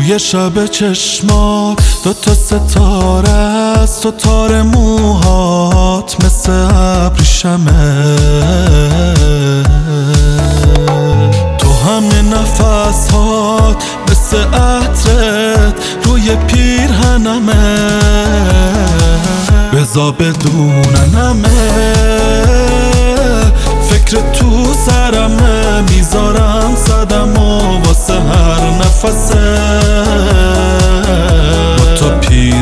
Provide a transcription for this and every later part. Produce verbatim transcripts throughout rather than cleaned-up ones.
توی شب چشمات دو تا ستاره است و تار موهات مثل ابریشمه. تو همه نفسات مثل عطرت روی پیرهنمه. بذار بدوننمه فکر تو سرمه، میذارم صدم و واسه هر نفسه. با تو پیر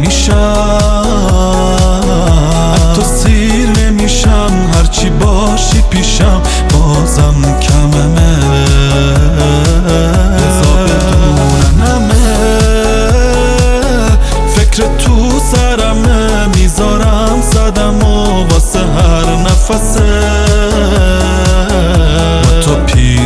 نمیشم، حتی سیر نمیشم، هرچی باشی پیشم بازم کممه. بذار بدوننمه فکر تو سرمه، میذارم صدم و واسه هر نفسه. با تو پیر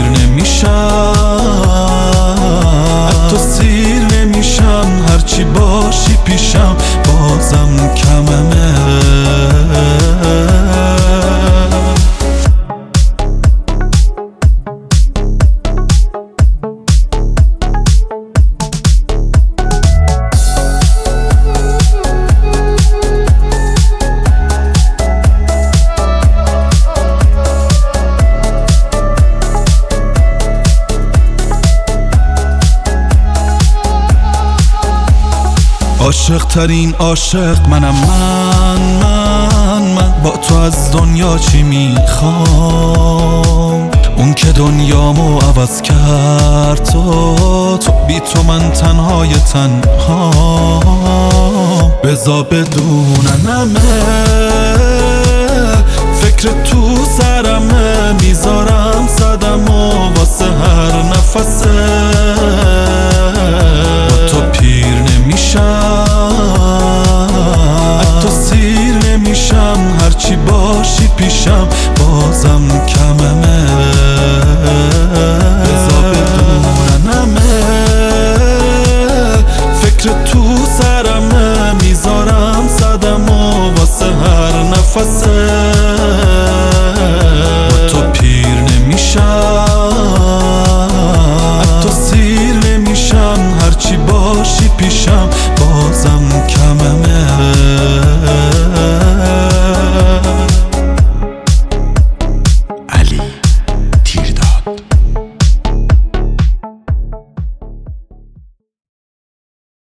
نمیشم، حتی سیر نمیشم، هرچی باشی پیشم بازم کممه. عاشق ترین عاشق منم، من من من با تو از دنیا چی میخوام؟ اون که دنیامو عوض کرد تو، تو بی تو من تنهای تنها. بذار بدوننمه فکر تو سرمه، میذارم صدم و واسه هر نفسه.